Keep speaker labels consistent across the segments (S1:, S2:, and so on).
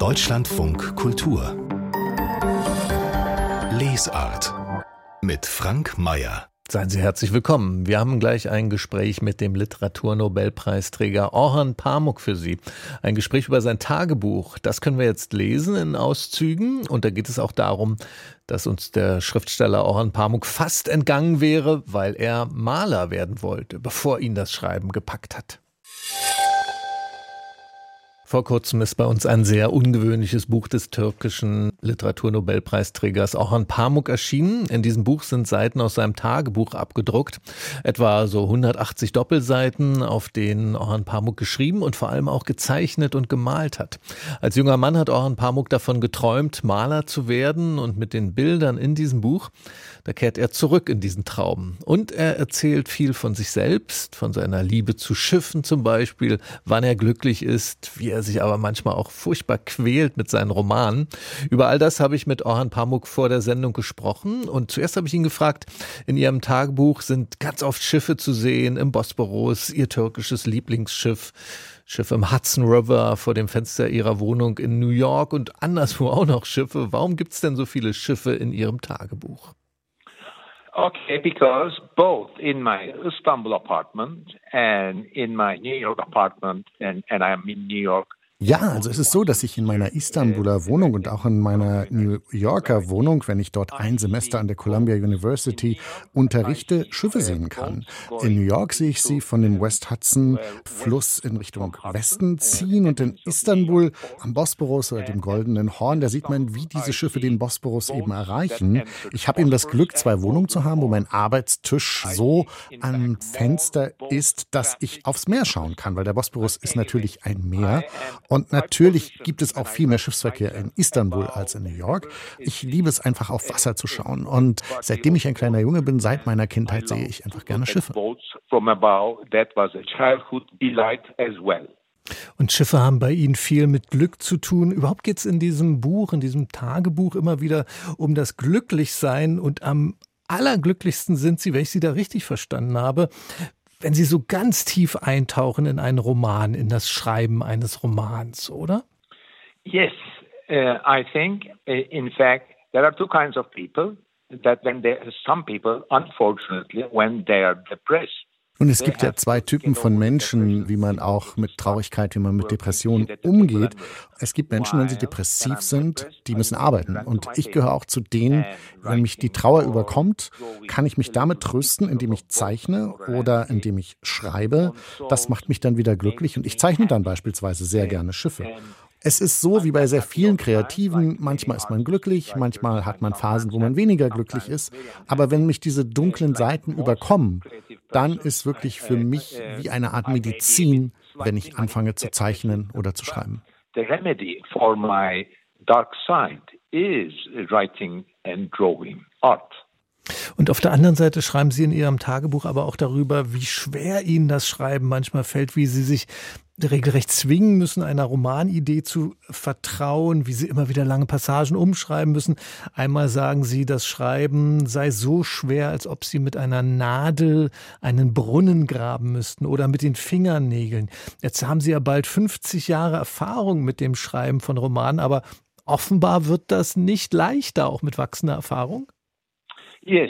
S1: Deutschlandfunk Kultur Lesart mit Frank Mayer.
S2: Seien Sie herzlich willkommen. Wir haben gleich ein Gespräch mit dem Literaturnobelpreisträger Orhan Pamuk für Sie. Ein Gespräch über sein Tagebuch. Das können wir jetzt lesen in Auszügen. Und da geht es auch darum, dass uns der Schriftsteller Orhan Pamuk fast entgangen wäre, weil er Maler werden wollte, bevor ihn das Schreiben gepackt hat. Vor kurzem ist bei uns ein sehr ungewöhnliches Buch des türkischen Literaturnobelpreisträgers Orhan Pamuk erschienen. In diesem Buch sind Seiten aus seinem Tagebuch abgedruckt, etwa so 180 Doppelseiten, auf denen Orhan Pamuk geschrieben und vor allem auch gezeichnet und gemalt hat. Als junger Mann hat Orhan Pamuk davon geträumt, Maler zu werden, und mit den Bildern in diesem Buch, da kehrt er zurück in diesen Traum. Und er erzählt viel von sich selbst, von seiner Liebe zu Schiffen zum Beispiel, wann er glücklich ist, wie er sich aber manchmal auch furchtbar quält mit seinen Romanen. Über all das habe ich mit Orhan Pamuk vor der Sendung gesprochen, und zuerst habe ich ihn gefragt, in Ihrem Tagebuch sind ganz oft Schiffe zu sehen, im Bosporus, Ihr türkisches Lieblingsschiff, Schiff im Hudson River, vor dem Fenster Ihrer Wohnung in New York und anderswo auch noch Schiffe. Warum gibt es denn so viele Schiffe in Ihrem Tagebuch?
S3: Okay, because both in my Istanbul apartment and in my New York apartment, and I'm in New York.
S4: Ja, also es ist so, dass ich in meiner Istanbuler Wohnung und auch in meiner New Yorker Wohnung, wenn ich dort ein Semester an der Columbia University unterrichte, Schiffe sehen kann. In New York sehe ich sie von dem West Hudson Fluss in Richtung Westen ziehen, und in Istanbul am Bosporus oder dem Goldenen Horn, da sieht man, wie diese Schiffe den Bosporus eben erreichen. Ich habe eben das Glück, 2 Wohnungen zu haben, wo mein Arbeitstisch so am Fenster ist, dass ich aufs Meer schauen kann, weil der Bosporus ist natürlich ein Meer. Und natürlich gibt es auch viel mehr Schiffsverkehr in Istanbul als in New York. Ich liebe es einfach, auf Wasser zu schauen. Und seitdem ich ein kleiner Junge bin, seit meiner Kindheit, sehe ich einfach gerne Schiffe.
S2: Und Schiffe haben bei Ihnen viel mit Glück zu tun. Überhaupt geht es in diesem Buch, in diesem Tagebuch immer wieder um das Glücklichsein. Und am allerglücklichsten sind Sie, wenn ich Sie da richtig verstanden habe, wenn Sie so ganz tief eintauchen in einen Roman, in das Schreiben eines Romans, oder?
S3: Yes, I think, in fact, there are two kinds of people. Some people, unfortunately, when they are depressed.
S4: Und es gibt ja 2 Typen von Menschen, wie man auch mit Traurigkeit, wie man mit Depressionen umgeht. Es gibt Menschen, wenn sie depressiv sind, die müssen arbeiten. Und ich gehöre auch zu denen, wenn mich die Trauer überkommt, kann ich mich damit trösten, indem ich zeichne oder indem ich schreibe. Das macht mich dann wieder glücklich, und ich zeichne dann beispielsweise sehr gerne Schiffe. Es ist so wie bei sehr vielen Kreativen, manchmal ist man glücklich, manchmal hat man Phasen, wo man weniger glücklich ist. Aber wenn mich diese dunklen Seiten überkommen, dann ist wirklich für mich wie eine Art Medizin, wenn ich anfange zu zeichnen oder zu schreiben.
S3: The remedy for my dark side is writing and drawing art.
S2: Und auf der anderen Seite schreiben Sie in Ihrem Tagebuch aber auch darüber, wie schwer Ihnen das Schreiben manchmal fällt, wie Sie sich regelrecht zwingen müssen, einer Romanidee zu vertrauen, wie Sie immer wieder lange Passagen umschreiben müssen. Einmal sagen Sie, das Schreiben sei so schwer, als ob Sie mit einer Nadel einen Brunnen graben müssten oder mit den Fingernägeln. Jetzt haben Sie ja bald 50 Jahre Erfahrung mit dem Schreiben von Romanen, aber offenbar wird das nicht leichter, auch mit wachsender Erfahrung.
S3: Yes,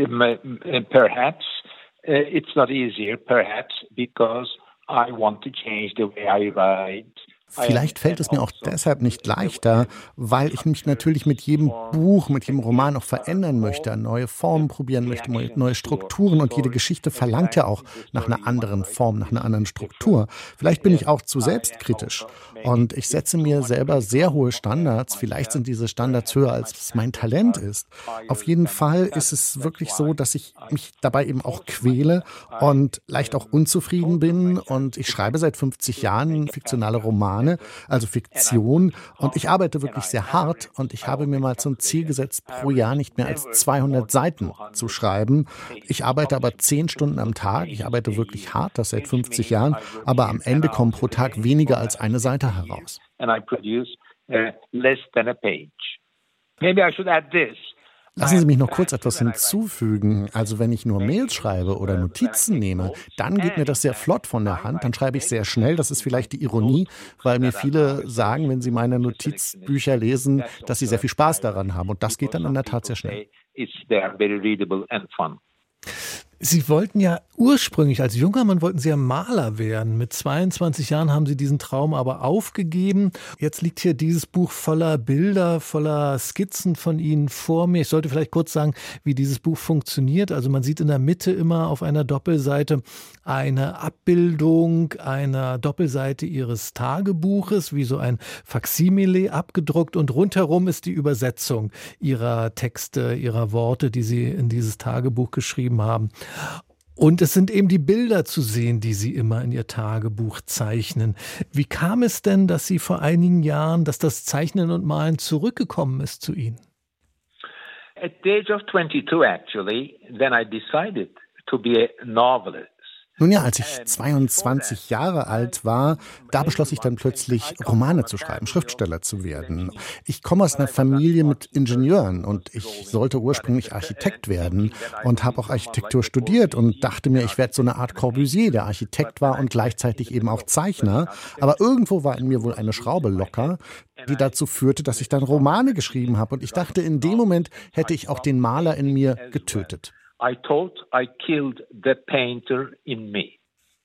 S3: perhaps it's not easier, perhaps because I want to change the way I write.
S4: Vielleicht fällt es mir auch deshalb nicht leichter, weil ich mich natürlich mit jedem Buch, mit jedem Roman auch verändern möchte, neue Formen probieren möchte, neue Strukturen, und jede Geschichte verlangt ja auch nach einer anderen Form, nach einer anderen Struktur. Vielleicht bin ich auch zu selbstkritisch und ich setze mir selber sehr hohe Standards. Vielleicht sind diese Standards höher, als es mein Talent ist. Auf jeden Fall ist es wirklich so, dass ich mich dabei eben auch quäle und leicht auch unzufrieden bin, und ich schreibe seit 50 Jahren fiktionale Romane, also Fiktion, und ich arbeite wirklich sehr hart, und ich habe mir mal zum Ziel gesetzt, pro Jahr nicht mehr als 200 Seiten zu schreiben. Ich arbeite aber 10 Stunden am Tag, ich arbeite wirklich hart, das seit 50 Jahren, aber am Ende kommen pro Tag weniger als eine Seite heraus.
S3: And I produce less than a page. Maybe I should add this.
S4: Lassen Sie mich noch kurz etwas hinzufügen. Also wenn ich nur Mails schreibe oder Notizen nehme, dann geht mir das sehr flott von der Hand. Dann schreibe ich sehr schnell. Das ist vielleicht die Ironie, weil mir viele sagen, wenn sie meine Notizbücher lesen, dass sie sehr viel Spaß daran haben. Und das geht dann in der Tat sehr schnell.
S2: Sie wollten ja ursprünglich, als junger Mann wollten Sie ja Maler werden. Mit 22 Jahren haben Sie diesen Traum aber aufgegeben. Jetzt liegt hier dieses Buch voller Bilder, voller Skizzen von Ihnen vor mir. Ich sollte vielleicht kurz sagen, wie dieses Buch funktioniert. Also man sieht in der Mitte immer auf einer Doppelseite eine Abbildung einer Doppelseite Ihres Tagebuches, wie so ein Faksimile abgedruckt. Und rundherum ist die Übersetzung Ihrer Texte, Ihrer Worte, die Sie in dieses Tagebuch geschrieben haben. Und es sind eben die Bilder zu sehen, die Sie immer in Ihr Tagebuch zeichnen. Wie kam es denn, dass Sie vor einigen Jahren, dass das Zeichnen und Malen zurückgekommen ist zu Ihnen?
S3: At the age of 22 actually, then I decided to be a novelist.
S4: Nun ja, als ich 22 Jahre alt war, da beschloss ich dann plötzlich, Romane zu schreiben, Schriftsteller zu werden. Ich komme aus einer Familie mit Ingenieuren und ich sollte ursprünglich Architekt werden und habe auch Architektur studiert und dachte mir, ich werde so eine Art Corbusier, der Architekt war und gleichzeitig eben auch Zeichner. Aber irgendwo war in mir wohl eine Schraube locker, die dazu führte, dass ich dann Romane geschrieben habe. Und ich dachte, in dem Moment hätte ich auch den Maler in mir getötet.
S3: I thought I killed the painter in me.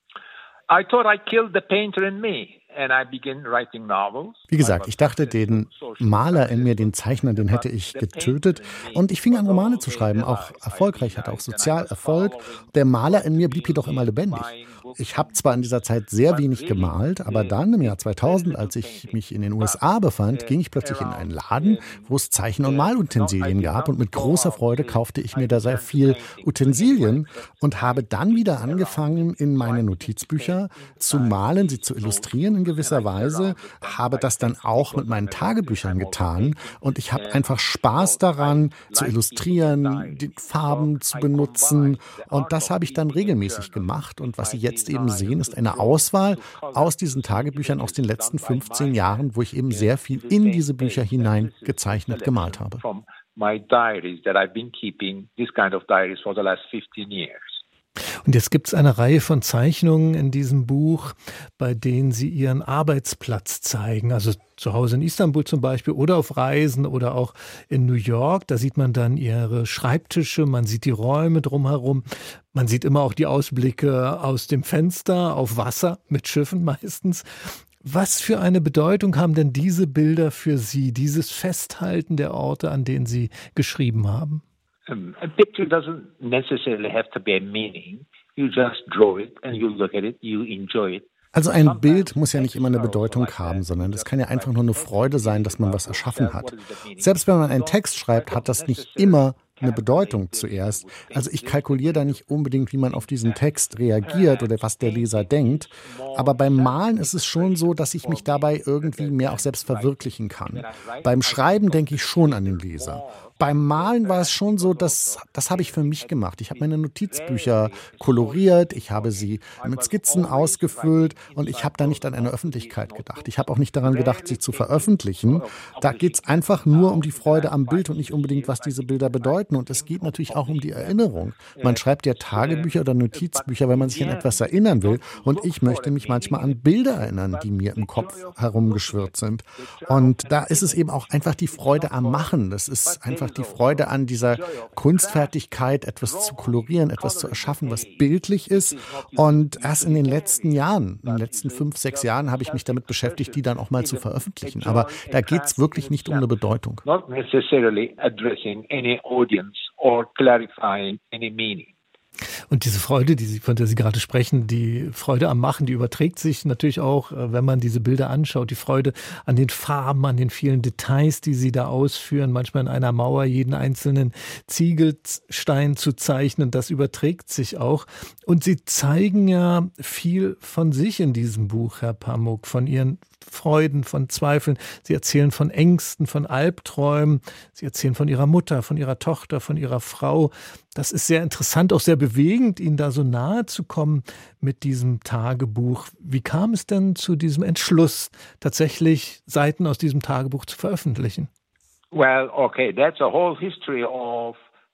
S3: I thought I killed the painter in me. And I began writing novels.
S4: Wie gesagt, ich dachte, den Maler in mir, den Zeichner, den hätte ich getötet. Und ich fing an, Romane zu schreiben, auch erfolgreich, hatte auch Sozialerfolg. Der Maler in mir blieb jedoch immer lebendig. Ich habe zwar in dieser Zeit sehr wenig gemalt, aber dann im Jahr 2000, als ich mich in den USA befand, ging ich plötzlich in einen Laden, wo es Zeichen- und Malutensilien gab. Und mit großer Freude kaufte ich mir da sehr viel Utensilien und habe dann wieder angefangen, in meine Notizbücher zu malen, sie zu illustrieren in gewisser Weise, habe das dann auch mit meinen Tagebüchern getan und ich habe einfach Spaß daran, zu illustrieren, die Farben zu benutzen und das habe ich dann regelmäßig gemacht und was Sie jetzt eben sehen, ist eine Auswahl aus diesen Tagebüchern aus den letzten 15 Jahren, wo ich eben sehr viel in diese Bücher hinein gezeichnet, gemalt habe.
S3: My diaries that I've been keeping, this kind of diaries for the last 15 years.
S2: Und jetzt gibt es eine Reihe von Zeichnungen in diesem Buch, bei denen Sie Ihren Arbeitsplatz zeigen. Also zu Hause in Istanbul zum Beispiel oder auf Reisen oder auch in New York. Da sieht man dann Ihre Schreibtische, man sieht die Räume drumherum. Man sieht immer auch die Ausblicke aus dem Fenster auf Wasser, mit Schiffen meistens. Was für eine Bedeutung haben denn diese Bilder für Sie, dieses Festhalten der Orte, an denen Sie geschrieben haben?
S3: A picture doesn't necessarily have to be a meaning. You just draw it and you look at it, you enjoy it.
S4: Also ein Bild muss ja nicht immer eine Bedeutung haben, sondern es kann ja einfach nur eine Freude sein, dass man was erschaffen hat. Selbst wenn man einen Text schreibt, hat das nicht immer eine Bedeutung zuerst. Also ich kalkuliere da nicht unbedingt, wie man auf diesen Text reagiert oder was der Leser denkt. Aber beim Malen ist es schon so, dass ich mich dabei irgendwie mehr auch selbst verwirklichen kann. Beim Schreiben denke ich schon an den Leser. Beim Malen war es schon so, das habe ich für mich gemacht. Ich habe meine Notizbücher koloriert, ich habe sie mit Skizzen ausgefüllt und ich habe da nicht an eine Öffentlichkeit gedacht. Ich habe auch nicht daran gedacht, sie zu veröffentlichen. Da geht es einfach nur um die Freude am Bild und nicht unbedingt, was diese Bilder bedeuten. Und es geht natürlich auch um die Erinnerung. Man schreibt ja Tagebücher oder Notizbücher, wenn man sich an etwas erinnern will. Und ich möchte mich manchmal an Bilder erinnern, die mir im Kopf herumgeschwirrt sind. Und da ist es eben auch einfach die Freude am Machen. Das ist einfach die Freude an dieser Kunstfertigkeit, etwas zu kolorieren, etwas zu erschaffen, was bildlich ist. Und erst in den letzten Jahren, in den letzten 5, 6 Jahren habe ich mich damit beschäftigt, die dann auch mal zu veröffentlichen. Aber da geht es wirklich nicht um eine Bedeutung.
S3: Not necessarily addressing any audience or clarifying any meaning.
S2: Und diese Freude, von der Sie gerade sprechen, die Freude am Machen, die überträgt sich natürlich auch, wenn man diese Bilder anschaut. Die Freude an den Farben, an den vielen Details, die Sie da ausführen. Manchmal in einer Mauer jeden einzelnen Ziegelstein zu zeichnen, das überträgt sich auch. Und Sie zeigen ja viel von sich in diesem Buch, Herr Pamuk, von Ihren Freuden, von Zweifeln. Sie erzählen von Ängsten, von Albträumen. Sie erzählen von Ihrer Mutter, von Ihrer Tochter, von Ihrer Frau. Das ist sehr interessant, auch sehr bewegend, Ihnen da so nahe zu kommen mit diesem Tagebuch. Wie kam es denn zu diesem Entschluss, tatsächlich Seiten aus diesem Tagebuch zu veröffentlichen?
S3: Well, okay, that's a whole history of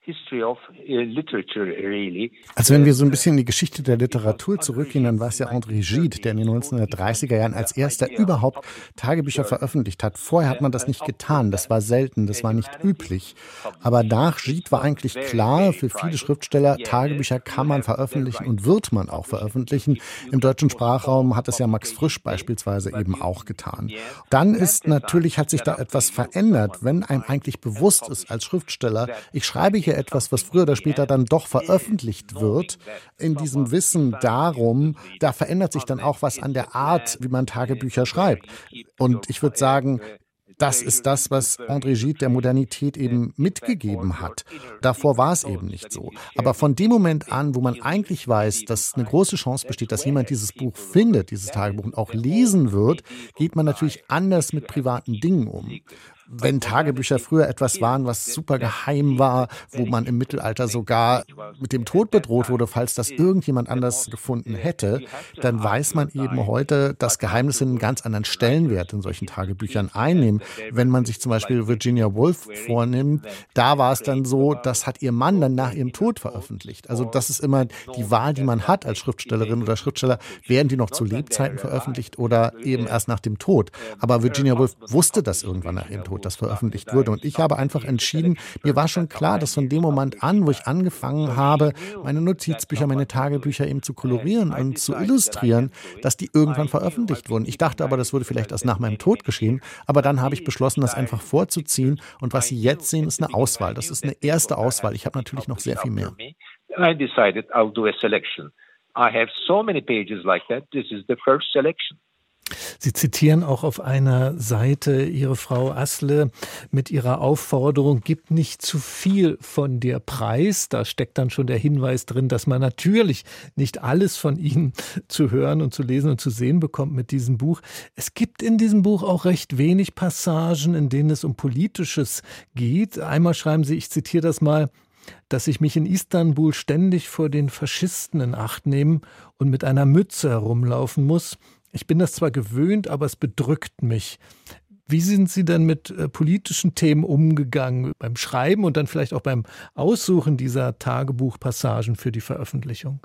S3: literature, really.
S4: Also wenn wir so ein bisschen in die Geschichte der Literatur zurückgehen, dann war es ja André Gide, der in den 1930er Jahren als erster überhaupt Tagebücher veröffentlicht hat. Vorher hat man das nicht getan, das war selten, das war nicht üblich. Aber nach Gide war eigentlich klar, für viele Schriftsteller, Tagebücher kann man veröffentlichen und wird man auch veröffentlichen. Im deutschen Sprachraum hat es ja Max Frisch beispielsweise eben auch getan. Dann hat sich da etwas verändert, wenn einem eigentlich bewusst ist als Schriftsteller, ich schreibe hier etwas, was früher oder später dann doch veröffentlicht wird. In diesem Wissen darum, da verändert sich dann auch was an der Art, wie man Tagebücher schreibt. Und ich würde sagen, das ist das, was André Gide der Modernität eben mitgegeben hat. Davor war es eben nicht so. Aber von dem Moment an, wo man eigentlich weiß, dass eine große Chance besteht, dass jemand dieses Buch findet, dieses Tagebuch und auch lesen wird, geht man natürlich anders mit privaten Dingen um. Wenn Tagebücher früher etwas waren, was super geheim war, wo man im Mittelalter sogar mit dem Tod bedroht wurde, falls das irgendjemand anders gefunden hätte, dann weiß man eben heute, dass Geheimnisse einen ganz anderen Stellenwert in solchen Tagebüchern einnehmen. Wenn man sich zum Beispiel Virginia Woolf vornimmt, da war es dann so, das hat ihr Mann dann nach ihrem Tod veröffentlicht. Also das ist immer die Wahl, die man hat als Schriftstellerin oder Schriftsteller. Werden die noch zu Lebzeiten veröffentlicht oder eben erst nach dem Tod? Aber Virginia Woolf wusste das irgendwann nach ihrem Tod, das veröffentlicht wurde. Und ich habe einfach entschieden, mir war schon klar, dass von dem Moment an, wo ich angefangen habe, meine Notizbücher, meine Tagebücher eben zu kolorieren und zu illustrieren, dass die irgendwann veröffentlicht wurden. Ich dachte aber, das würde vielleicht erst nach meinem Tod geschehen. Aber dann habe ich beschlossen, das einfach vorzuziehen. Und was Sie jetzt sehen, ist eine Auswahl. Das ist eine erste Auswahl. Ich habe natürlich noch sehr viel mehr.
S3: I decided I'll do a selection. I have so many pages like that. This is the first selection.
S2: Sie zitieren auch auf einer Seite Ihre Frau Asle mit ihrer Aufforderung, gib nicht zu viel von dir preis. Da steckt dann schon der Hinweis drin, dass man natürlich nicht alles von Ihnen zu hören und zu lesen und zu sehen bekommt mit diesem Buch. Es gibt in diesem Buch auch recht wenig Passagen, in denen es um Politisches geht. Einmal schreiben Sie, ich zitiere das mal, dass ich mich in Istanbul ständig vor den Faschisten in Acht nehmen und mit einer Mütze herumlaufen muss. Ich bin das zwar gewöhnt, aber es bedrückt mich. Wie sind Sie denn mit politischen Themen umgegangen beim Schreiben und dann vielleicht auch beim Aussuchen dieser Tagebuchpassagen für die Veröffentlichung?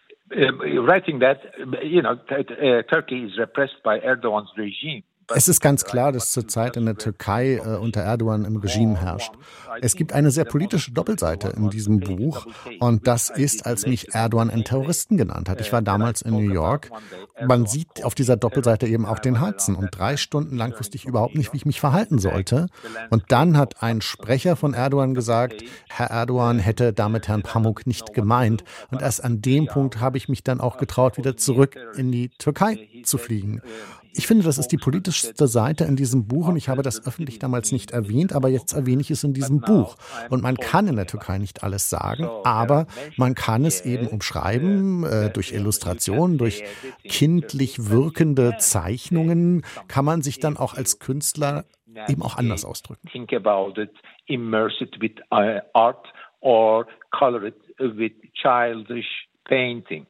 S3: Writing that, Turkey is repressed by Erdogan's regime.
S4: Es ist ganz klar, dass zurzeit in der Türkei unter Erdogan im Regime herrscht. Es gibt eine sehr politische Doppelseite in diesem Buch und das ist, als mich Erdogan einen Terroristen genannt hat. Ich war damals in New York. Man sieht auf dieser Doppelseite eben auch den Hudson und 3 Stunden lang wusste ich überhaupt nicht, wie ich mich verhalten sollte. Und dann hat ein Sprecher von Erdogan gesagt, Herr Erdogan hätte damit Herrn Pamuk nicht gemeint. Und erst an dem Punkt habe ich mich dann auch getraut, wieder zurück in die Türkei zu fliegen. Ich finde, das ist die politischste Seite in diesem Buch und ich habe das öffentlich damals nicht erwähnt, aber jetzt erwähne ich es in diesem Buch. Und man kann in der Türkei nicht alles sagen, aber man kann es eben umschreiben, durch Illustrationen, durch kindlich wirkende Zeichnungen kann man sich dann auch als Künstler eben auch anders ausdrücken.
S3: Think about it, immerse it with art or color it with childish paintings.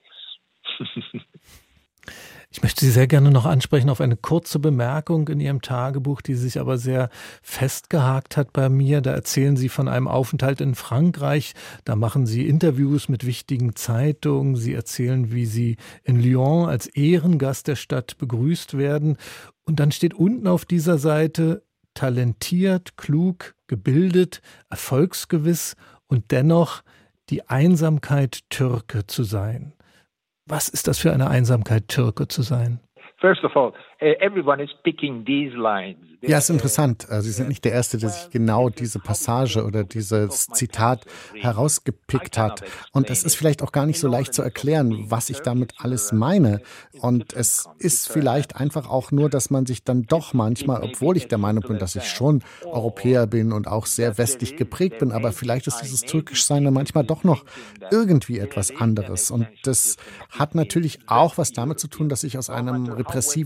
S2: Ich möchte Sie sehr gerne noch ansprechen auf eine kurze Bemerkung in Ihrem Tagebuch, die sich aber sehr festgehakt hat bei mir. Da erzählen Sie von einem Aufenthalt in Frankreich. Da machen Sie Interviews mit wichtigen Zeitungen. Sie erzählen, wie Sie in Lyon als Ehrengast der Stadt begrüßt werden. Und dann steht unten auf dieser Seite talentiert, klug, gebildet, erfolgsgewiss und dennoch die Einsamkeit, Türke zu sein. Was ist das für eine Einsamkeit, Türke zu sein?
S3: First of all, everyone is picking these lines.
S4: Ja, ist interessant. Sie sind nicht der Erste, der sich genau diese Passage oder dieses Zitat herausgepickt hat. Und es ist vielleicht auch gar nicht so leicht zu erklären, was ich damit alles meine. Und es ist vielleicht einfach auch nur, dass man sich dann doch manchmal, obwohl ich der Meinung bin, dass ich schon Europäer bin und auch sehr westlich geprägt bin, aber vielleicht ist dieses Türkischsein dann manchmal doch noch irgendwie etwas anderes. Und das hat natürlich auch was damit zu tun, dass ich aus einem repressiven Land komme.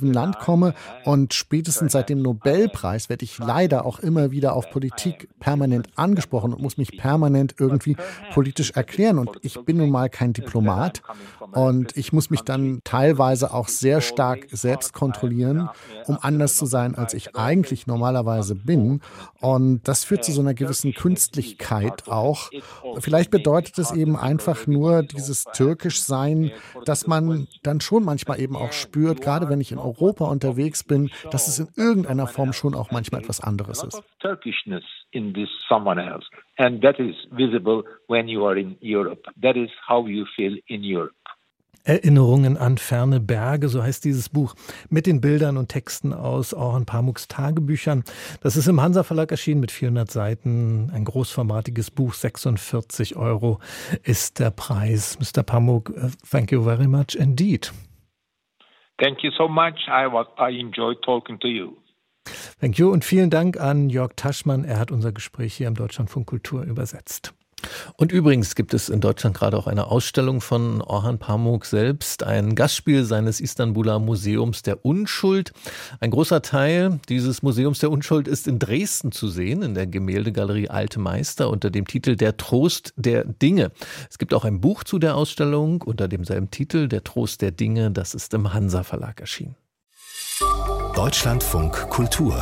S4: bekomme. Und spätestens seit dem Nobelpreis werde ich leider auch immer wieder auf Politik permanent angesprochen und muss mich permanent irgendwie politisch erklären. Und ich bin nun mal kein Diplomat. Und ich muss mich dann teilweise auch sehr stark selbst kontrollieren, um anders zu sein, als ich eigentlich normalerweise bin. Und das führt zu so einer gewissen Künstlichkeit auch. Vielleicht bedeutet es eben einfach nur dieses Türkischsein, dass man dann schon manchmal eben auch spürt, gerade wenn ich in Europa unterwegs bin, dass es in irgendeiner Form schon auch manchmal etwas anderes ist.
S3: Turkishness in this someone else. And that is visible when you are in Europe. That is how you feel in Europe.
S2: Erinnerungen an ferne Berge, so heißt dieses Buch, mit den Bildern und Texten aus Orhan Pamuks Tagebüchern. Das ist im Hansa Verlag erschienen mit 400 Seiten, ein großformatiges Buch, 46 € ist der Preis. Mr. Pamuk, thank you very much indeed.
S3: Thank you so much. I enjoyed talking to you.
S2: Thank you und vielen Dank an Jörg Taschmann. Er hat unser Gespräch hier im Deutschlandfunk Kultur übersetzt. Und übrigens gibt es in Deutschland gerade auch eine Ausstellung von Orhan Pamuk selbst, ein Gastspiel seines Istanbuler Museums der Unschuld. Ein großer Teil dieses Museums der Unschuld ist in Dresden zu sehen, in der Gemäldegalerie Alte Meister unter dem Titel Der Trost der Dinge. Es gibt auch ein Buch zu der Ausstellung unter demselben Titel, Der Trost der Dinge, das ist im Hansa Verlag erschienen.
S1: Deutschlandfunk Kultur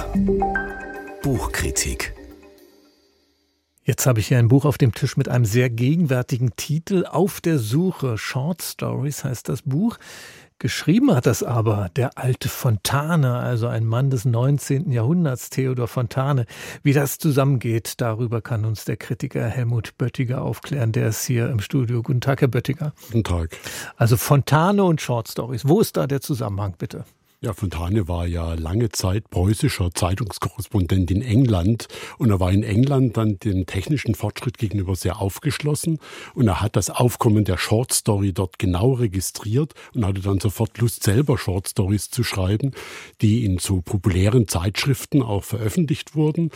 S1: Buchkritik.
S2: Jetzt habe ich hier ein Buch auf dem Tisch mit einem sehr gegenwärtigen Titel. Auf der Suche. Short Stories heißt das Buch. Geschrieben hat das aber der alte Fontane, also ein Mann des 19. Jahrhunderts, Theodor Fontane. Wie das zusammengeht, darüber kann uns der Kritiker Helmut Böttiger aufklären. Der ist hier im Studio. Guten Tag, Herr Böttiger.
S5: Guten Tag.
S2: Also Fontane und Short Stories. Wo ist da der Zusammenhang, bitte?
S5: Ja, Fontane war ja lange Zeit preußischer Zeitungskorrespondent in England und er war in England dann dem technischen Fortschritt gegenüber sehr aufgeschlossen und er hat das Aufkommen der Short Story dort genau registriert und hatte dann sofort Lust, selber Short Stories zu schreiben, die in so populären Zeitschriften auch veröffentlicht wurden.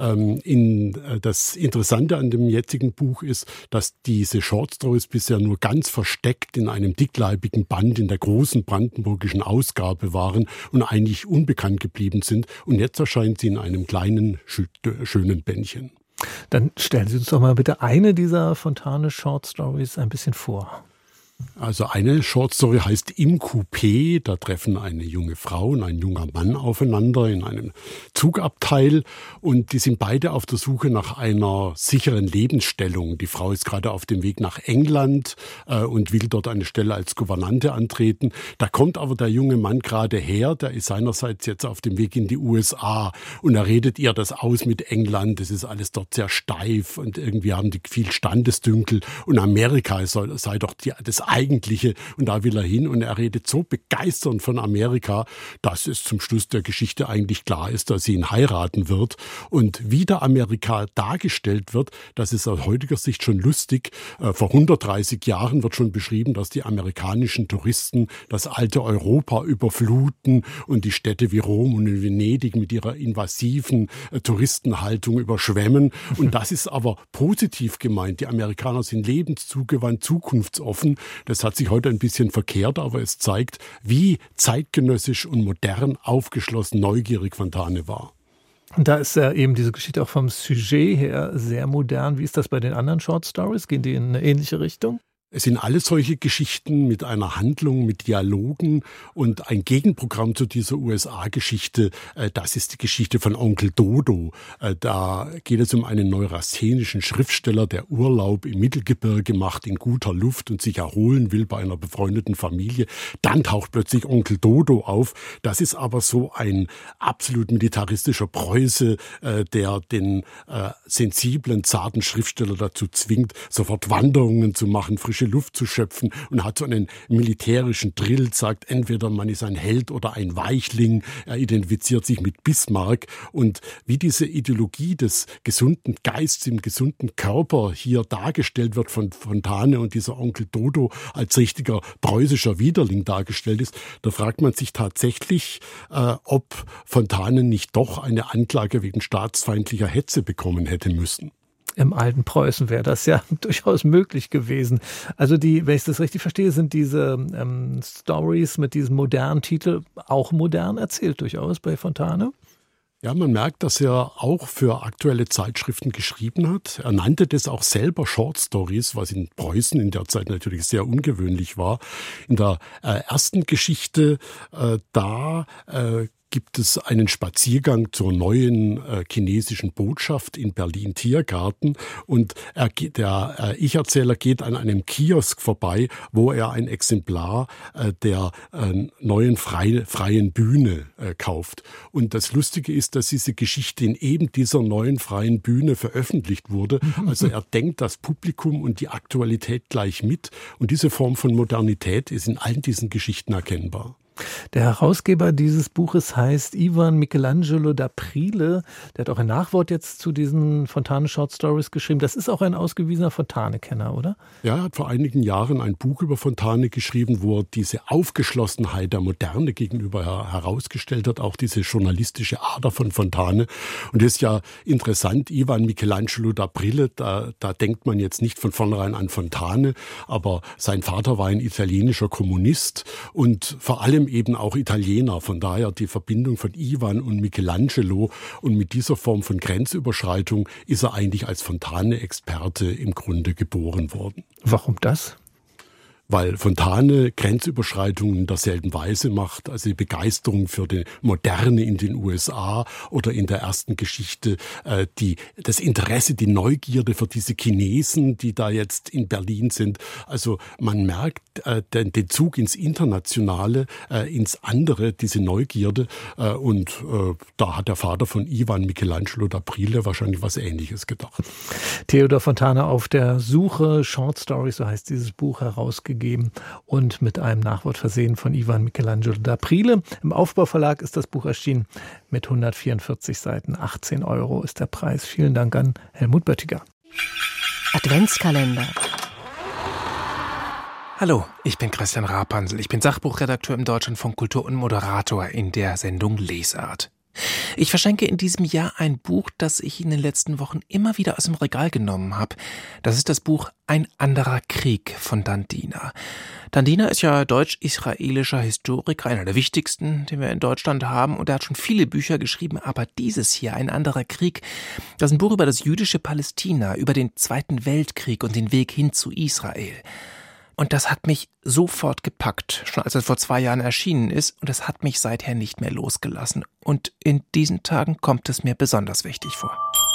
S5: Das Interessante an dem jetzigen Buch ist, dass diese Short Stories bisher nur ganz versteckt in einem dickleibigen Band in der großen brandenburgischen Ausgabe waren und eigentlich unbekannt geblieben sind. Und jetzt erscheint sie in einem kleinen, schönen Bändchen.
S2: Dann stellen Sie uns doch mal bitte eine dieser Fontane Short Stories ein bisschen vor.
S5: Also eine Short Story heißt Im Coupé. Da treffen eine junge Frau und ein junger Mann aufeinander in einem Zugabteil und die sind beide auf der Suche nach einer sicheren Lebensstellung. Die Frau ist gerade auf dem Weg nach England und will dort eine Stelle als Gouvernante antreten. Da kommt aber der junge Mann gerade her, der ist seinerseits jetzt auf dem Weg in die USA und er redet ihr das aus mit England. Das ist alles dort sehr steif und irgendwie haben die viel Standesdünkel und Amerika sei doch das Eigentliche und da will er hin und er redet so begeisternd von Amerika, dass es zum Schluss der Geschichte eigentlich klar ist, dass sie ihn heiraten wird und wie der Amerika dargestellt wird, das ist aus heutiger Sicht schon lustig. Vor 130 Jahren wird schon beschrieben, dass die amerikanischen Touristen das alte Europa überfluten und die Städte wie Rom und Venedig mit ihrer invasiven Touristenhaltung überschwemmen und das ist aber positiv gemeint. Die Amerikaner sind lebenszugewandt, zukunftsoffen. Das hat sich heute ein bisschen verkehrt, aber es zeigt, wie zeitgenössisch und modern, aufgeschlossen, neugierig Fontane war.
S2: Und da ist ja eben diese Geschichte auch vom Sujet her sehr modern. Wie ist das bei den anderen Short Stories? Gehen die in eine ähnliche Richtung?
S5: Es sind alle solche Geschichten mit einer Handlung, mit Dialogen und ein Gegenprogramm zu dieser USA-Geschichte, das ist die Geschichte von Onkel Dodo. Da geht es um einen neurasthenischen Schriftsteller, der Urlaub im Mittelgebirge macht, in guter Luft und sich erholen will bei einer befreundeten Familie. Dann taucht plötzlich Onkel Dodo auf. Das ist aber so ein absolut militaristischer Preuße, der den sensiblen, zarten Schriftsteller dazu zwingt, sofort Wanderungen zu machen, frische Luft zu schöpfen und hat so einen militärischen Drill, sagt entweder man ist ein Held oder ein Weichling, er identifiziert sich mit Bismarck und wie diese Ideologie des gesunden Geistes im gesunden Körper hier dargestellt wird von Fontane und dieser Onkel Dodo als richtiger preußischer Widerling dargestellt ist, da fragt man sich tatsächlich, ob Fontane nicht doch eine Anklage wegen staatsfeindlicher Hetze bekommen hätte müssen.
S2: Im alten Preußen wäre das ja durchaus möglich gewesen. Also wenn ich das richtig verstehe, sind diese Stories mit diesem modernen Titel auch modern erzählt durchaus bei Fontane?
S5: Ja, man merkt, dass er auch für aktuelle Zeitschriften geschrieben hat. Er nannte das auch selber Short Stories, was in Preußen in der Zeit natürlich sehr ungewöhnlich war. In der ersten Geschichte gibt es einen Spaziergang zur neuen chinesischen Botschaft in Berlin-Tiergarten und der Ich-Erzähler geht an einem Kiosk vorbei, wo er ein Exemplar der neuen freien Bühne kauft. Und das Lustige ist, dass diese Geschichte in eben dieser neuen freien Bühne veröffentlicht wurde. Also er denkt das Publikum und die Aktualität gleich mit. Und diese Form von Modernität ist in allen diesen Geschichten erkennbar.
S2: Der Herausgeber dieses Buches heißt Ivan Michelangelo d'Aprile. Der hat auch ein Nachwort jetzt zu diesen Fontane Short Stories geschrieben. Das ist auch ein ausgewiesener Fontane-Kenner, oder?
S5: Ja, er hat vor einigen Jahren ein Buch über Fontane geschrieben, wo er diese Aufgeschlossenheit der Moderne gegenüber herausgestellt hat, auch diese journalistische Ader von Fontane. Und das ist ja interessant, Ivan Michelangelo d'Aprile, da denkt man jetzt nicht von vornherein an Fontane, aber sein Vater war ein italienischer Kommunist und vor allem eben auch Italiener. Von daher die Verbindung von Ivan und Michelangelo. Und mit dieser Form von Grenzüberschreitung ist er eigentlich als Fontane-Experte im Grunde geboren worden.
S2: Warum das?
S5: Weil Fontane Grenzüberschreitungen in derselben Weise macht, also die Begeisterung für die Moderne in den USA oder in der ersten Geschichte das Interesse, die Neugierde für diese Chinesen, die da jetzt in Berlin sind. Also man merkt den Zug ins Internationale, ins andere, diese Neugierde und da hat der Vater von Ivan Michelangelo d'Aprile wahrscheinlich was Ähnliches gedacht.
S2: Theodor Fontane auf der Suche, Short Stories, so heißt dieses Buch, herausgegeben und mit einem Nachwort versehen von Ivan Michelangelo d'Aprile. Im Aufbauverlag ist das Buch erschienen mit 144 Seiten. 18 € ist der Preis. Vielen Dank an Helmut Böttiger.
S6: Adventskalender.
S7: Hallo, ich bin Christian Rapansel. Ich bin Sachbuchredakteur im Deutschlandfunk Kultur und Moderator in der Sendung Lesart. Ich verschenke in diesem Jahr ein Buch, das ich in den letzten Wochen immer wieder aus dem Regal genommen habe. Das ist das Buch Ein anderer Krieg von Dan Dina. Dan Dina ist ja deutsch-israelischer Historiker, einer der wichtigsten, den wir in Deutschland haben. Und er hat schon viele Bücher geschrieben, aber dieses hier, Ein anderer Krieg, das ist ein Buch über das jüdische Palästina, über den Zweiten Weltkrieg und den Weg hin zu Israel. Und das hat mich sofort gepackt, schon als es vor 2 Jahren erschienen ist. Und es hat mich seither nicht mehr losgelassen. Und in diesen Tagen kommt es mir besonders wichtig vor.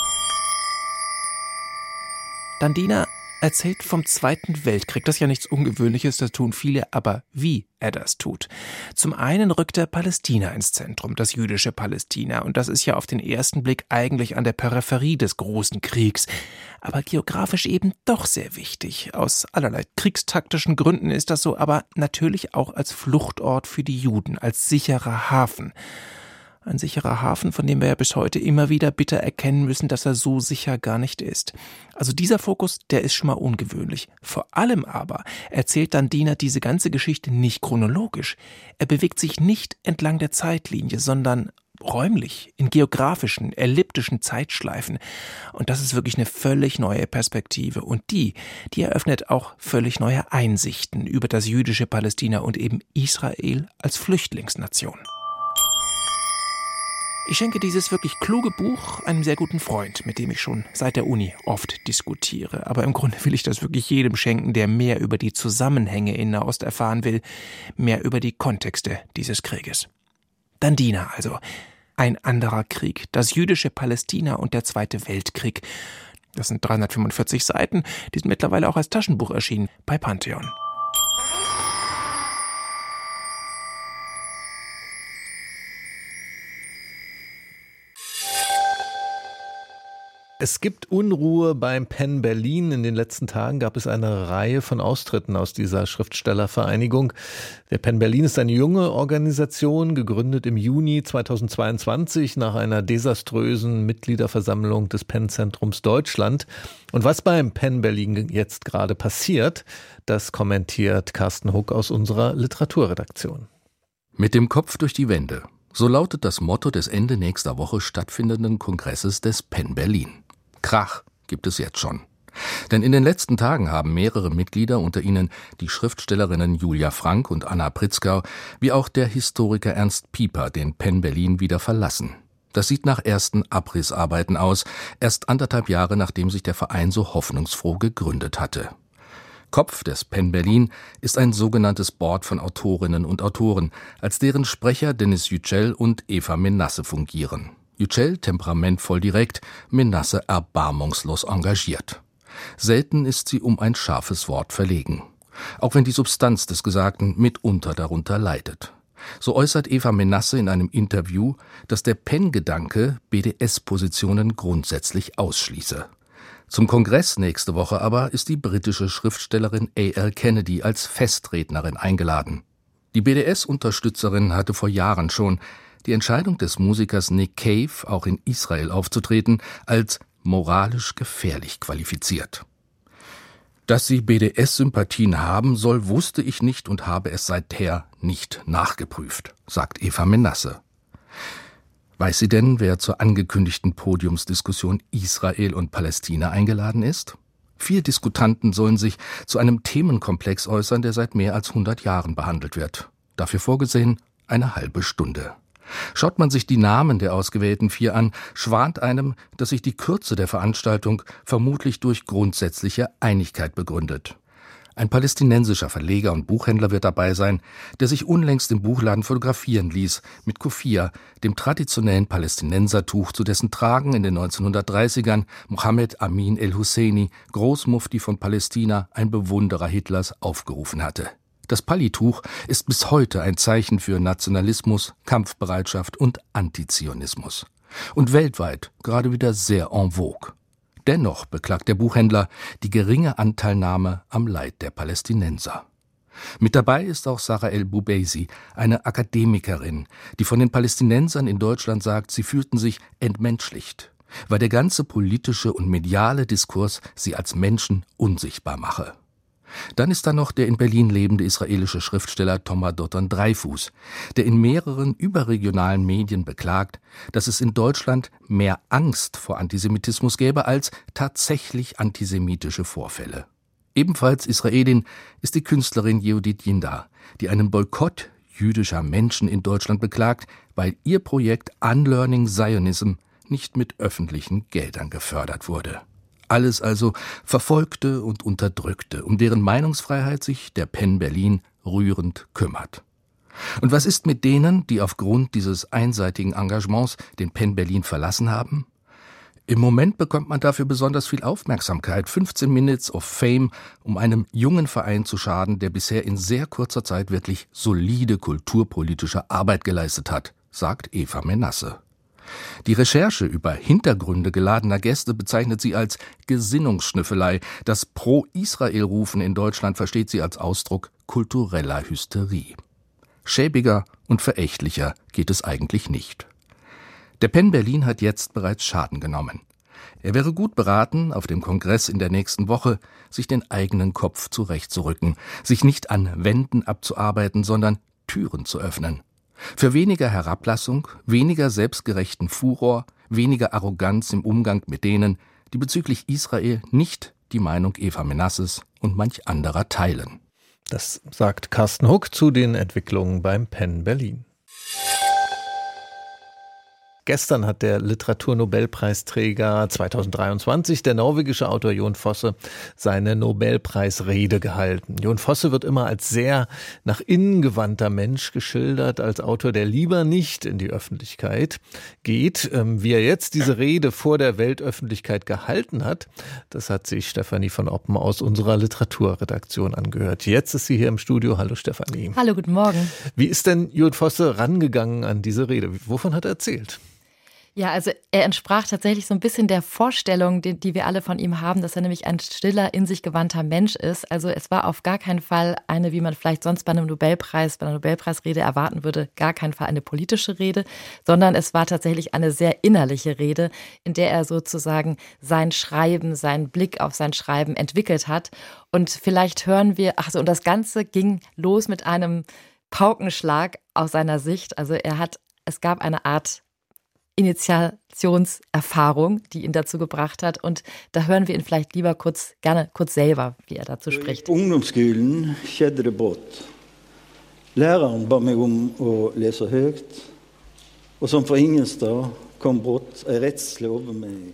S7: Dan Dina erzählt vom Zweiten Weltkrieg. Das ist ja nichts Ungewöhnliches, das tun viele, aber wie er das tut. Zum einen rückt er Palästina ins Zentrum, das jüdische Palästina. Und das ist ja auf den ersten Blick eigentlich an der Peripherie des großen Kriegs. Aber geografisch eben doch sehr wichtig. Aus allerlei kriegstaktischen Gründen ist das so, aber natürlich auch als Fluchtort für die Juden, als sicherer Hafen. Ein sicherer Hafen, von dem wir ja bis heute immer wieder bitter erkennen müssen, dass er so sicher gar nicht ist. Also dieser Fokus, der ist schon mal ungewöhnlich. Vor allem aber erzählt Dan Dina diese ganze Geschichte nicht chronologisch. Er bewegt sich nicht entlang der Zeitlinie, sondern räumlich, in geografischen, elliptischen Zeitschleifen. Und das ist wirklich eine völlig neue Perspektive. Und die eröffnet auch völlig neue Einsichten über das jüdische Palästina und eben Israel als Flüchtlingsnation. Ich schenke dieses wirklich kluge Buch einem sehr guten Freund, mit dem ich schon seit der Uni oft diskutiere. Aber im Grunde will ich das wirklich jedem schenken, der mehr über die Zusammenhänge in Nahost erfahren will, mehr über die Kontexte dieses Krieges. Dan Dina also. Ein anderer Krieg. Das jüdische Palästina und der Zweite Weltkrieg. Das sind 345 Seiten, die sind mittlerweile auch als Taschenbuch erschienen bei Pantheon.
S2: Es gibt Unruhe beim PEN Berlin. In den letzten Tagen gab es eine Reihe von Austritten aus dieser Schriftstellervereinigung. Der PEN Berlin ist eine junge Organisation, gegründet im Juni 2022 nach einer desaströsen Mitgliederversammlung des PEN-Zentrums Deutschland. Und was beim PEN Berlin jetzt gerade passiert, das kommentiert Carsten Huck aus unserer Literaturredaktion.
S8: Mit dem Kopf durch die Wände. So lautet das Motto des Ende nächster Woche stattfindenden Kongresses des PEN Berlin. Krach, gibt es jetzt schon. Denn in den letzten Tagen haben mehrere Mitglieder, unter ihnen die Schriftstellerinnen Julia Frank und Anna Pritzker, wie auch der Historiker Ernst Pieper, den PEN Berlin wieder verlassen. Das sieht nach ersten Abrissarbeiten aus, erst 1,5 Jahre nachdem sich der Verein so hoffnungsfroh gegründet hatte. Kopf des PEN Berlin ist ein sogenanntes Board von Autorinnen und Autoren, als deren Sprecher Denis Yücel und Eva Menasse fungieren. Yücel temperamentvoll direkt, Menasse erbarmungslos engagiert. Selten ist sie um ein scharfes Wort verlegen, auch wenn die Substanz des Gesagten mitunter darunter leidet. So äußert Eva Menasse in einem Interview, dass der PEN-Gedanke BDS-Positionen grundsätzlich ausschließe. Zum Kongress nächste Woche aber ist die britische Schriftstellerin A.L. Kennedy als Festrednerin eingeladen. Die BDS-Unterstützerin hatte vor Jahren schon die Entscheidung des Musikers Nick Cave, auch in Israel aufzutreten, als moralisch gefährlich qualifiziert. Dass sie BDS-Sympathien haben soll, wusste ich nicht und habe es seither nicht nachgeprüft, sagt Eva Menasse. Weiß sie denn, wer zur angekündigten Podiumsdiskussion Israel und Palästina eingeladen ist? 4 Diskutanten sollen sich zu einem Themenkomplex äußern, der seit mehr als 100 Jahren behandelt wird. Dafür vorgesehen eine halbe Stunde. Schaut man sich die Namen der ausgewählten 4 an, schwant einem, dass sich die Kürze der Veranstaltung vermutlich durch grundsätzliche Einigkeit begründet. Ein palästinensischer Verleger und Buchhändler wird dabei sein, der sich unlängst im Buchladen fotografieren ließ mit Kufia, dem traditionellen Palästinensertuch, zu dessen Tragen in den 1930ern Mohammed Amin el-Husseini, Großmufti von Palästina, ein Bewunderer Hitlers, aufgerufen hatte. Das Pallituch ist bis heute ein Zeichen für Nationalismus, Kampfbereitschaft und Antizionismus. Und weltweit gerade wieder sehr en vogue. Dennoch beklagt der Buchhändler die geringe Anteilnahme am Leid der Palästinenser. Mit dabei ist auch Sarah El-Boubeisi, eine Akademikerin, die von den Palästinensern in Deutschland sagt, sie fühlten sich entmenschlicht, weil der ganze politische und mediale Diskurs sie als Menschen unsichtbar mache. Dann ist da noch der in Berlin lebende israelische Schriftsteller Tomer Doton Dreyfus, der in mehreren überregionalen Medien beklagt, dass es in Deutschland mehr Angst vor Antisemitismus gäbe als tatsächlich antisemitische Vorfälle. Ebenfalls Israelin ist die Künstlerin Yehudit Yindar, die einen Boykott jüdischer Menschen in Deutschland beklagt, weil ihr Projekt Unlearning Zionism nicht mit öffentlichen Geldern gefördert wurde. Alles also Verfolgte und Unterdrückte, um deren Meinungsfreiheit sich der PEN Berlin rührend kümmert. Und was ist mit denen, die aufgrund dieses einseitigen Engagements den PEN Berlin verlassen haben? Im Moment bekommt man dafür besonders viel Aufmerksamkeit, 15 Minutes of Fame, um einem jungen Verein zu schaden, der bisher in sehr kurzer Zeit wirklich solide kulturpolitische Arbeit geleistet hat, sagt Eva Menasse. Die Recherche über Hintergründe geladener Gäste bezeichnet sie als Gesinnungsschnüffelei. Das Pro-Israel-Rufen in Deutschland versteht sie als Ausdruck kultureller Hysterie. Schäbiger und verächtlicher geht es eigentlich nicht. Der PEN Berlin hat jetzt bereits Schaden genommen. Er wäre gut beraten, auf dem Kongress in der nächsten Woche sich den eigenen Kopf zurechtzurücken, sich nicht an Wänden abzuarbeiten, sondern Türen zu öffnen. Für weniger Herablassung, weniger selbstgerechten Furor, weniger Arroganz im Umgang mit denen, die bezüglich Israel nicht die Meinung Eva Menasses und manch anderer teilen.
S2: Das sagt Carsten Huck zu den Entwicklungen beim PEN Berlin. Gestern hat der Literaturnobelpreisträger 2023, der norwegische Autor Jon Fosse, seine Nobelpreisrede gehalten. Jon Fosse wird immer als sehr nach innen gewandter Mensch geschildert, als Autor, der lieber nicht in die Öffentlichkeit geht. Wie er jetzt diese Rede vor der Weltöffentlichkeit gehalten hat, das hat sich Stefanie von Oppen aus unserer Literaturredaktion angehört. Jetzt ist sie hier im Studio. Hallo Stefanie.
S6: Hallo, guten Morgen.
S2: Wie ist denn Jon Fosse rangegangen an diese Rede? Wovon hat er erzählt?
S6: Ja, also er entsprach tatsächlich so ein bisschen der Vorstellung, die wir alle von ihm haben, dass er nämlich ein stiller, in sich gewandter Mensch ist. Also es war auf gar keinen Fall eine, wie man vielleicht sonst bei einer Nobelpreisrede erwarten würde, gar keinen Fall eine politische Rede, sondern es war tatsächlich eine sehr innerliche Rede, in der er sozusagen sein Schreiben, seinen Blick auf sein Schreiben entwickelt hat. Und vielleicht hören wir, und das Ganze ging los mit einem Paukenschlag aus seiner Sicht. Also es gab eine Art Meditationserfahrung, die ihn dazu gebracht hat. Und da hören wir ihn vielleicht lieber gerne kurz selber, wie er dazu spricht.
S9: På ungdomsskolen skjedde det brått. Læreren ba meg om å lese høyt, og som fra ingensteds kom brått ei redsel over meg.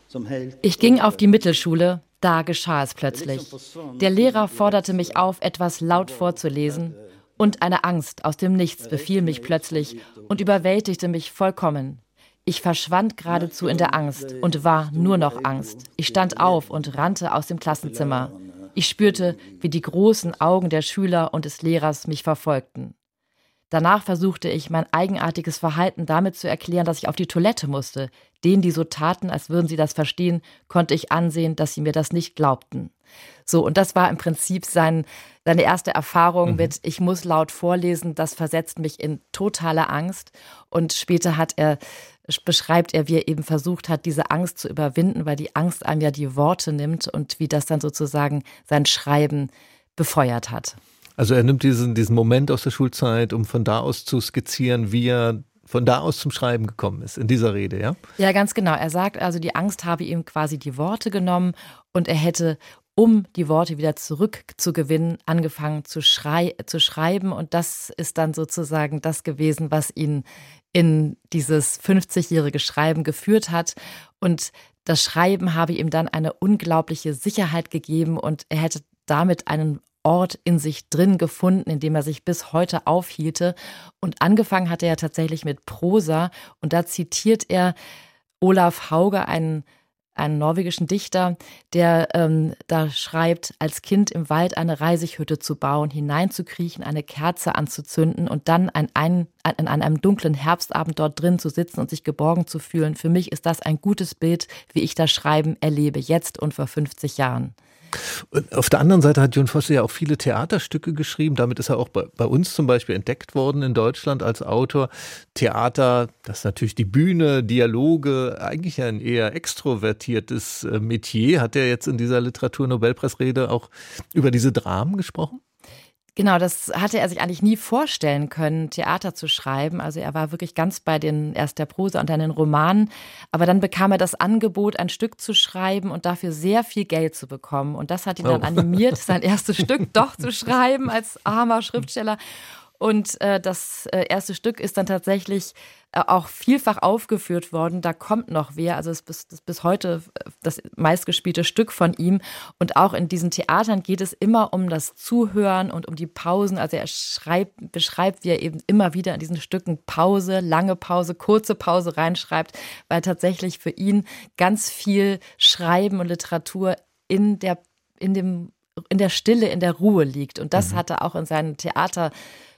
S6: Ich ging auf die Mittelschule, da geschah es plötzlich. Der Lehrer forderte mich auf, etwas laut vorzulesen, und eine Angst aus dem Nichts befiel mich plötzlich und überwältigte mich vollkommen. Ich verschwand geradezu in der Angst und war nur noch Angst. Ich stand auf und rannte aus dem Klassenzimmer. Ich spürte, wie die großen Augen der Schüler und des Lehrers mich verfolgten. Danach versuchte ich, mein eigenartiges Verhalten damit zu erklären, dass ich auf die Toilette musste. Denen, die so taten, als würden sie das verstehen, konnte ich ansehen, dass sie mir das nicht glaubten. So, und das war im Prinzip seine erste Erfahrung mit, ich muss laut vorlesen, das versetzt mich in totale Angst. Und später beschreibt er, wie er eben versucht hat, diese Angst zu überwinden, weil die Angst einem ja die Worte nimmt und wie das dann sozusagen sein Schreiben befeuert hat.
S2: Also er nimmt diesen Moment aus der Schulzeit, um von da aus zu skizzieren, wie er von da aus zum Schreiben gekommen ist, in dieser Rede, ja? Ja,
S6: ganz genau. Er sagt also, die Angst habe ihm quasi die Worte genommen und er hätte, um die Worte wieder zurückzugewinnen, angefangen zu schreiben. Und das ist dann sozusagen das gewesen, was ihn in dieses 50-jährige Schreiben geführt hat. Und das Schreiben habe ihm dann eine unglaubliche Sicherheit gegeben und er hätte damit einen Ort in sich drin gefunden, in dem er sich bis heute aufhielte. Und angefangen hat er ja tatsächlich mit Prosa. Und da zitiert er Olaf Hauge, einen norwegischen Dichter, der da schreibt, als Kind im Wald eine Reisighütte zu bauen, hineinzukriechen, eine Kerze anzuzünden und dann an einem dunklen Herbstabend dort drin zu sitzen und sich geborgen zu fühlen. Für mich ist das ein gutes Bild, wie ich das Schreiben erlebe, jetzt und vor 50 Jahren.
S2: Und auf der anderen Seite hat Jon Fosse ja auch viele Theaterstücke geschrieben. Damit ist er auch bei uns zum Beispiel entdeckt worden in Deutschland als Autor. Theater, das ist natürlich die Bühne, Dialoge, eigentlich ein eher extrovertiertes Metier. Hat er jetzt in dieser Literaturnobelpreisrede auch über diese Dramen gesprochen?
S6: Genau, das hatte er sich eigentlich nie vorstellen können, Theater zu schreiben. Also er war wirklich ganz bei erst der Prosa und dann den Romanen. Aber dann bekam er das Angebot, ein Stück zu schreiben und dafür sehr viel Geld zu bekommen. Und das hat ihn dann animiert, sein erstes Stück doch zu schreiben als armer Schriftsteller. Und das erste Stück ist dann tatsächlich auch vielfach aufgeführt worden. Da kommt noch wer. Also es ist bis heute das meistgespielte Stück von ihm. Und auch in diesen Theatern geht es immer um das Zuhören und um die Pausen. Also er beschreibt, wie er eben immer wieder in diesen Stücken Pause, lange Pause, kurze Pause reinschreibt, weil tatsächlich für ihn ganz viel Schreiben und Literatur in der Stille, in der Ruhe liegt. Und das hat er auch in seinen Theaterstücken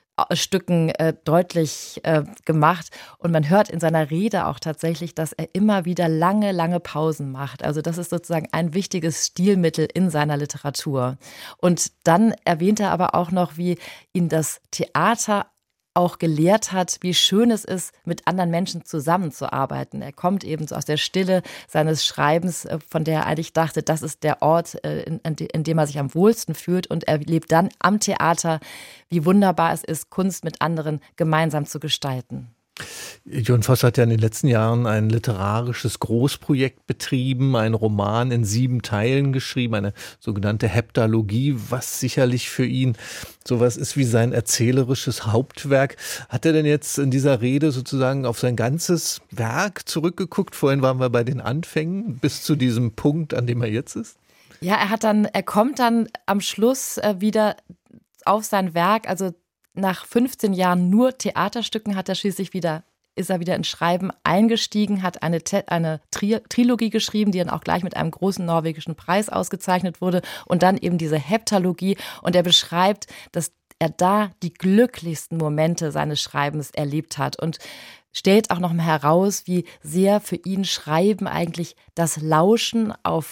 S6: deutlich gemacht. Und man hört in seiner Rede auch tatsächlich, dass er immer wieder lange, lange Pausen macht. Also das ist sozusagen ein wichtiges Stilmittel in seiner Literatur. Und dann erwähnt er aber auch noch, wie ihn das Theater auch gelehrt hat, wie schön es ist, mit anderen Menschen zusammenzuarbeiten. Er kommt eben so aus der Stille seines Schreibens, von der er eigentlich dachte, das ist der Ort, in dem er sich am wohlsten fühlt. Und er erlebt dann am Theater, wie wunderbar es ist, Kunst mit anderen gemeinsam zu gestalten.
S2: Jon Fosse hat ja in den letzten Jahren ein literarisches Großprojekt betrieben, einen Roman in 7 Teilen geschrieben, eine sogenannte Heptalogie, was sicherlich für ihn sowas ist wie sein erzählerisches Hauptwerk. Hat er denn jetzt in dieser Rede sozusagen auf sein ganzes Werk zurückgeguckt? Vorhin waren wir bei den Anfängen, bis zu diesem Punkt, an dem er jetzt ist?
S6: Ja, er kommt dann am Schluss wieder auf sein Werk, also nach 15 Jahren nur Theaterstücken ist er wieder ins Schreiben eingestiegen, hat eine Trilogie geschrieben, die dann auch gleich mit einem großen norwegischen Preis ausgezeichnet wurde und dann eben diese Heptalogie. Und er beschreibt, dass er da die glücklichsten Momente seines Schreibens erlebt hat und stellt auch noch mal heraus, wie sehr für ihn Schreiben eigentlich das Lauschen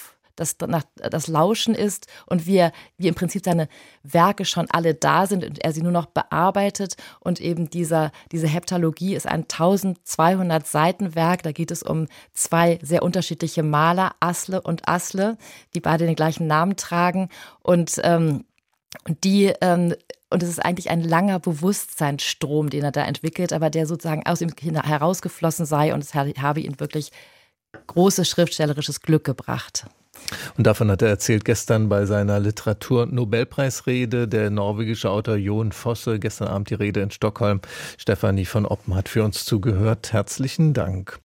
S6: das Lauschen ist und wie im Prinzip seine Werke schon alle da sind und er sie nur noch bearbeitet. Und eben diese Heptalogie ist ein 1200 Seiten Werk. Da geht es um 2 sehr unterschiedliche Maler, Asle und Asle, die beide den gleichen Namen tragen. Und Und es ist eigentlich ein langer Bewusstseinsstrom, den er da entwickelt, aber der sozusagen aus ihm herausgeflossen sei und es habe ihn wirklich großes schriftstellerisches Glück gebracht.
S2: Und davon hat er erzählt gestern bei seiner Literatur-Nobelpreisrede, der norwegische Autor Jon Fosse, gestern Abend die Rede in Stockholm. Stefanie von Oppen hat für uns zugehört. Herzlichen Dank.